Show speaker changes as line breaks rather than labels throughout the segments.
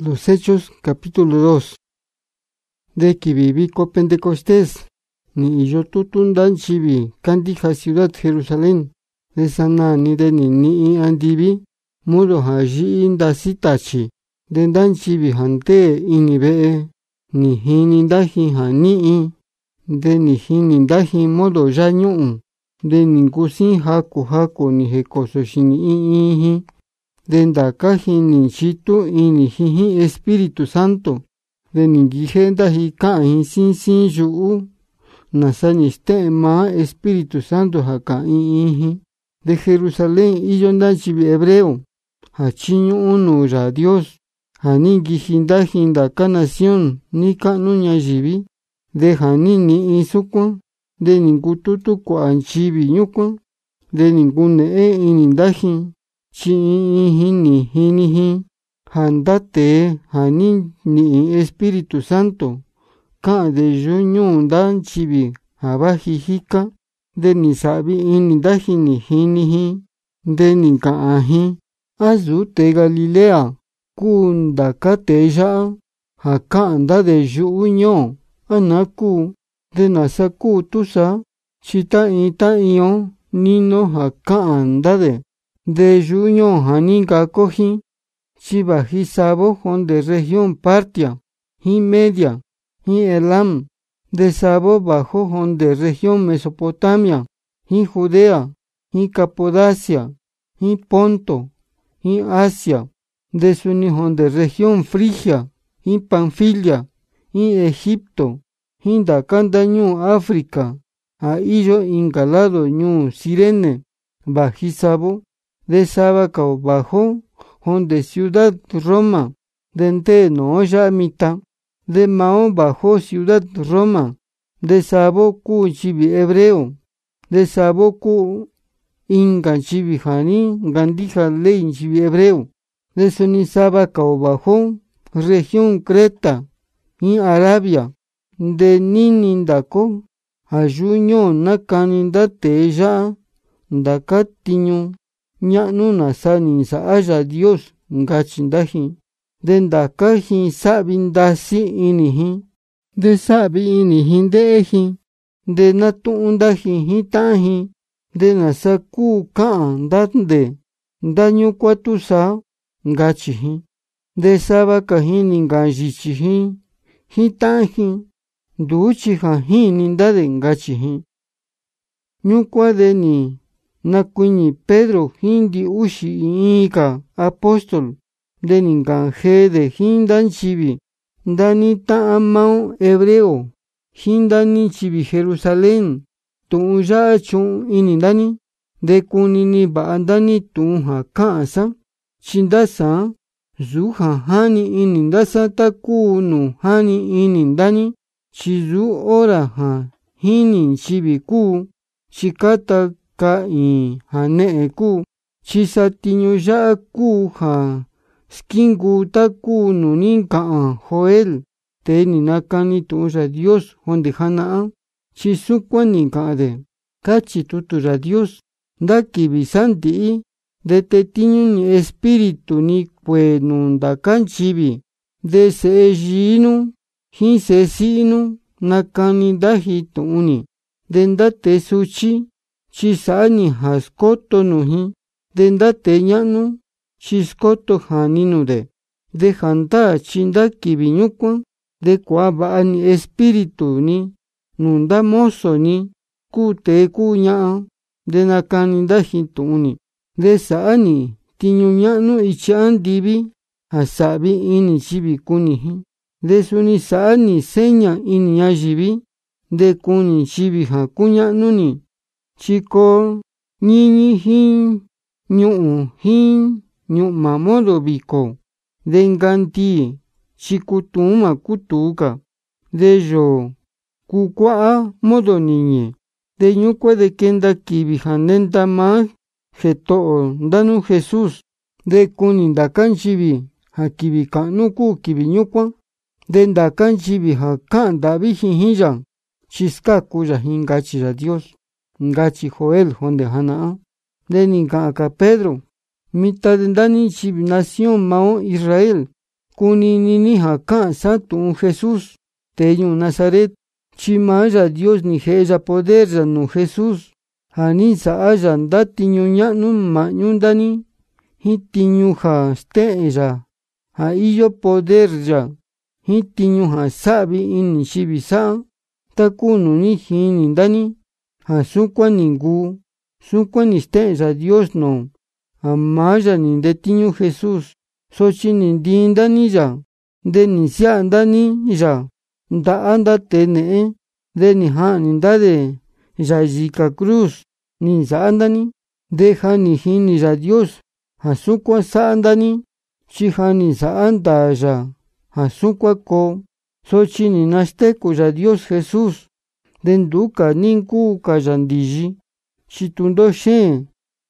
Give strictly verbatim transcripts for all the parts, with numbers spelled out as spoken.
Los Hechos, capítulo dos. De que vivico Pentecostés, ni yo tutundan chivi, candija ciudad Jerusalén, de sana ni de ni ni andivi, mudo haji indasitachi, de dan chivi hante inibe, ni hinindaji hani, de ni hinindaji modo yañu, de ningusin haku haku ni hekoso shini ihi, de ndakaji ni chitu ini hihi Espíritu Santo, de ningijenda hikain sin sin yu, nasaniste ma Espíritu Santo hakain, de Jerusalén y yondachibi hebreo, hachiño uno ra Dios, haningijinda hindaka nación, ni kanuña jibi, de hanini isukun, de ningututu kuanchibi nyukun, de ningune e inindaji, chi hini hinihi, handate hanin ni Espíritu Santo, ka de yuñu dan chibi, abaji hika, de ni sabi inindaji ni hinihi, de ni kaahi, azu te Galilea, kundaka te ya, haka anda de yuño, anaku, de nasaku tusa, chita ita ion, nino haka anda de, de yuño haninga coji, chiba hi sabo hon de región Partia, hi Media, hi Elam, de sabo bajo hon de región Mesopotamia, hi Judea, hi Capodacia, hi Ponto, hi Asia, de sunihon de región Frigia, hi Panfilia, hi Egipto, hi dakanda ñu África, a illo ingalado ñu Sirene, baji sabo, de Sábacao bajo, hon de ciudad Roma, de ente no ya mitad, de Mao bajo ciudad Roma, de Sabo ku chibi hebreo, de Sabo ku inga chibi hani, gandija ley chibi hebreo, de Suni Sábacao bajo, región Creta, y Arabia, de Ninindako, ayuño nakaninda teya, dakatiño, ñanu nasani sa aya Dios ngachindaji, de ndakaji sabindasi inihi, de sabi inihi deji, de natundaji hitaji, de nasaku kaan dande, daño kwatusa ngachihi, de sabakaji ningajichihi, hitaji, duchiha hinindade ngachihi. Nyukwa de ni nakuñi Pedro hindi ushi ika apóstol de ningange de hindan chibi, dani ta amao hebreo, hindani chibi Jerusalén, tu ya chun inindani, de kunini baandani tu hakasa, chindasa, zuha hani inindasa takunu hani inindani, chizu ora ha hini chibi ku, chikata ka i hane ku, chisatiño ya ku ha skingu taku nunin ka Joel, te ni nakani tu ra Dios honde hana, chisukwa ni ka de, kachi tutu ra Dios, daki bisanti, de tetiño ni espíritu ni kwe nundakan chibi, de se jinu, hi se sinu, nakani dahi tuni, de ndate suchi, chisani haskoto nuhi, de ndate ñanu, chiskoto haninu de, de janta chindaki viñukwan, de kuaba ni espíritu ni, nunda mozo ni, ku te ku ñaa, de nakani dahi tuni, de saani tiñu ñanu ichaan divi, hasabi ini chibi kunihi, de suni saani seña ini ñajibi, de kuni chibi ha kuñanu ni, chiko ñiñi hin, ñu'u hin, ñu'u mamodo biko, de nganti chikutuma kutuka, de yo kukua modo niñe, de ñukwa de kenda kibi hanenda ma jeto danu Jesús, de kuni ndakan chibi ha kibi kanuku kibi ñukwa, de ndakan chibi ha kan davi hihiya, chiska kuya hingachi ra Dios, ngachi Joel honde hana, de ni ka Pedro, mitad de ndani chibi nación mao Israel, kunini ni ja ka'an sa tu'un Jesús tee ñuu Nazaret, chi maa Yàa Dios ni jee ya poder ya nuu Jesús ja ni nsa'a ya nda tiñu ña'nu ma'ñu ndani jin tiñu ja ste'en ya ja iyo poder ya jin tiñu ja sa'vi ini nchivi sa'a, taku nu ni jini ndani ja sukuan ni nkuu, sukuan ni ste'en Yàa Dios nuu ja maa ya ni ndetiñu Jesús, sochi ni ndii ndani ya nde ni nsia'a ndani ya nda'a nda tee ne'e, de ni ja'ni ndade ya yika cruz ni nsa'a ndani, de ja ni jini Yàa Dios ja sukuan sa'a ndani, chi ja ni nsa'a ndaa ya ja sukuan koo, sochi ni nasteku Yàa Dios Jesús, de nduka ni nkuu ka ya ndiyi, chi tundo xeen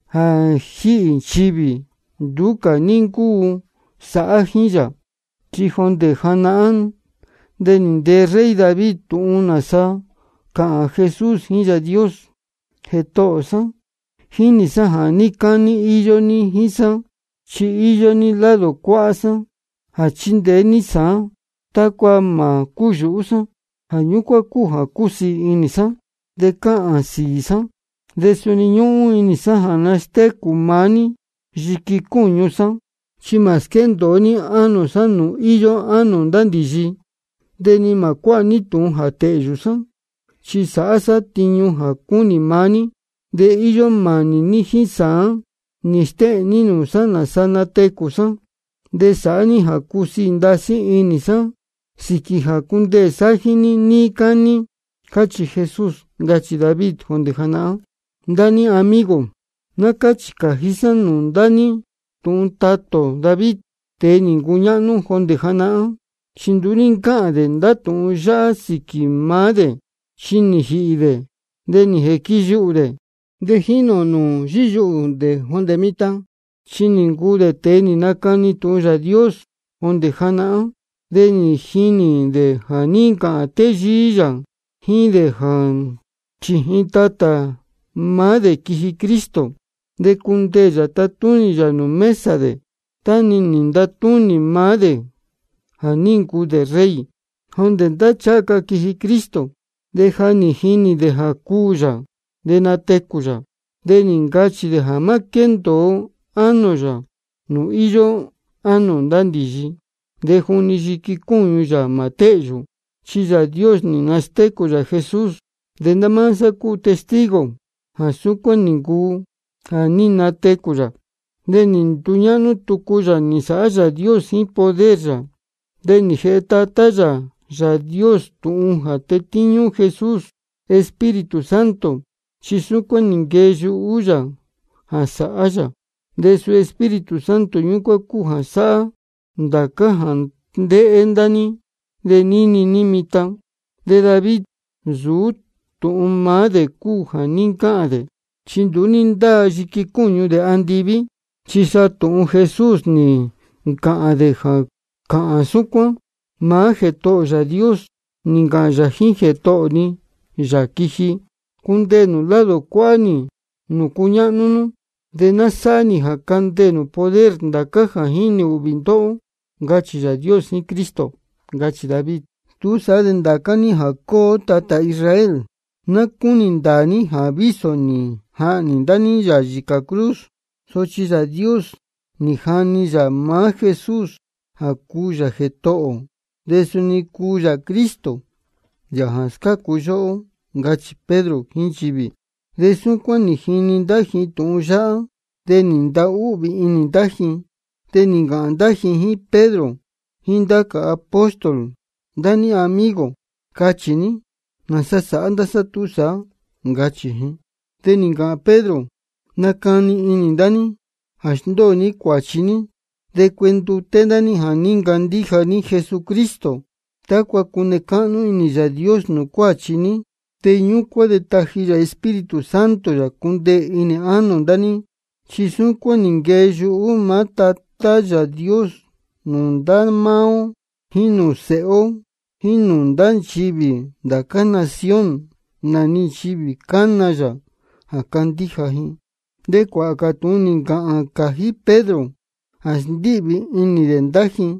ja ji'i nchivi nduka ni nkuu sa'a jin ya, chi jonde jana'a de ni ndee rey David tu'un nasa ka'an Jesús jin Yàa Dios jeto'o sa, jini sa ja ni kani iyo ni jin sa, chi iyo ni lado kua'a sa ja chindee ni sa takua ma kuyu'u sa, ja ñukuan kuu ja kusii ini sa, de ka'an sii sa, de suni ñu'u ini sa ja nasteku maa ni yiki kuñu sa, chi ma skendoo ni anu sa nu iyo anu nda ndiyi, de ni ma kua'a ni tu'un ja te'yu sa, chi sa'a sa tiñu ja kuni maa ni, de iyo mani ni jin saa ni ste'en ni nuu sa nasa nateku sa, de sa'a ni ja kusii ndasi ini sa siki ja kundee sa jini ni kani, kachi Jesús, ngachi David jonde jana'a. Ndani amigo, na kachi kaji sa nuu ndani tu'un tato David tee ni nkuña'nu jonde jana'a, chi nduni nka'an de nda tu'un ya'a siki maa de, chi ni ji'i de, de ni jeki yu'u de, de jino nuu yiyu'u de jonde mita, chi ni nkuu de tee ni nakani tu'un Yàa Dios jonde jana'a, de ni jini de ja ni nka'an teyii ya jin de ja chijin tata maa de kiji Kristo, de kundee ya tatuni ya nuu mesa de, tani ni ndatuni maa de ja ni nkuu de rey, jonde nda chaka kiji Kristo, de ja ni jini de ja kuu ya, de nateku ya, de ni nkachi de ja ma kendoo anu ya nuu iyo anu nda ndiyi, de juni yiki kuñu ya ma te'yu, chi Yàa Dios ni nasteku ya Jesús, de nda maa sa kuu testigo ja sukuan ni nkuu ja ni nateku ya, de ni ntuña'nu tuku ya ni sa'a Yàa Dios jin poder ya, de ni jee tata ya Yàa Dios tu'un ja tetiñu Jesús Espíritu Santo, chi sukuan ni nkee yu'u ya ja sa'a ya, de su Espíritu Santo ñukuan kuu ja sa'a ndaka ja nde'e ndani, de nini ni mita, de David nsuu tu'un maa de kuu ja ni nka'an de, chi nduni ndaa yiki kuñu de andivi, chi sa tu'un Jesús ni nka'an de ja ka'an sukuan, maa jeto'o Yàa Dios ni nka'an ya jin jeto'o ni ya kiji kundee nu lado kua'a ni nu kuña'nu nu, de na sa'a ni ja kandee nu poder ndaka ja jini uvi nto'o, ngachi Yàa Dios jin Cristo, ngachi David. Tu sa'a de ndaka ni ja koo tata Israel, na kuni ndaa ni ja viso ni ja'ni ndani ya yika cruz, sochi Yàa Dios ni jani ya maa Jesús ja kuu ya jeto'o, de suni kuu ya Cristo ya ja skaku yo'o, ngachi Pedro jin nchivi. De sukuan ni jini ndaji tu'un ya'a, de ni nda u'vi ini ndaji, de ni nka'an ndaji jin Pedro jin ndaka apóstol, ndani amigo, kachi ni nasa sa'a ndasatu sa'a, ngachi jin. De ni nka'an Pedro, nakani ini ndani ja xndoo ni kuachi ni, de kuendute ndani ja ni nkandija ni Jesucristo, takua kune ka'nu ini Yàa Dios nu kuachi ni, te ñukuan de taji ya Espíritu Santo ya kundee ini anu ndani, chi sukuan ni nkee yu'u maa tata Yàa Dios nu nda mao jin nu se'o, jin nu nda nchivi ndaka nación nani nchivi kana ya ja kandija jin. De kua'a ka tu'un ni nka'an kaji Pedro ja ndi'vi ini de ndaji,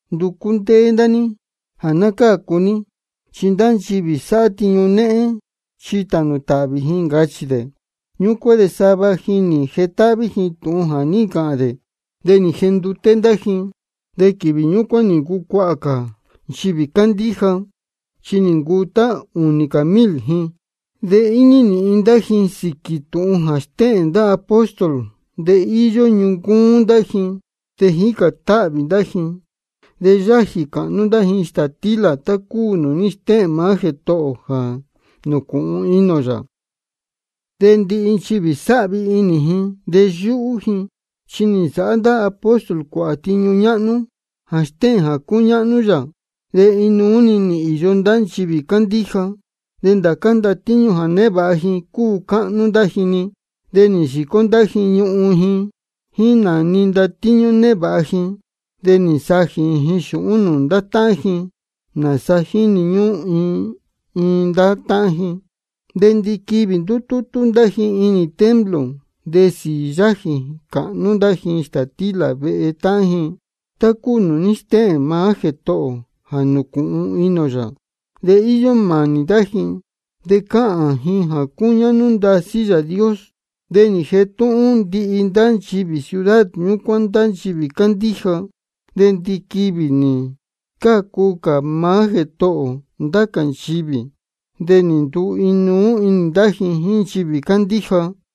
nduku ntee ndani ja na kaku ni, chi nda nchivi sa'a tiñu ne'e xitanu ta'vi jin, kachi de. Ñukuan de sava jin ni jeta'vi jin tu'un ja ni ka'an de, de ni jendute nda jin. De kivi ñukuan ni nkuu kua'a ka nchivi kandija, chi ni nkuu ta uni ka mil jin. De ini ni nda jin siki tu'un ja ste'en nda apóstol, de iyo ñunkún nda jin, te jika ta'vi nda jin. De yaji ka'nu nda jin ixtatila ta kuu nu ni ste'en maa Jito'o ja nuku'un ino ya. De ndi'i nchivi sa'vi ini jin, de yu'u jin, chi ni sa'a nda apóstol kua'a tiñu ña'nu ja ste'en ja kuña'nu ya. De inuuni ni iyo nda nchivi kandija, de ndaka ndatiñu ja neva'a jin kuu ka'nu nda jin ni. De ni xiko nda jin ñu'un jin, jin nani ndatiñu neva'a jin. De ni sajin jin xu'un nu ndata'an jin, nasa jini ñu in in ndata'an jin. De ndi kivi ndututu nda jin ini templo, de si yaji ka'nu nda jin ixtatila ve'e ta'an jin, ta kuu nu ni ste'en maa Jito'o ja nuku'un ino ya. De iyo mani nda jin, de ka'an jin ja kuña'nu ndasi Yaa Dios. De ni jetu'un ndi'i nda nchivi ciudad ñukuan nda nchivi kandija. De ndi kivi ni kaku ka maa Jito'o ndaka nchivi, de ni ndu inuu ini nda jin jin nchivi kandija.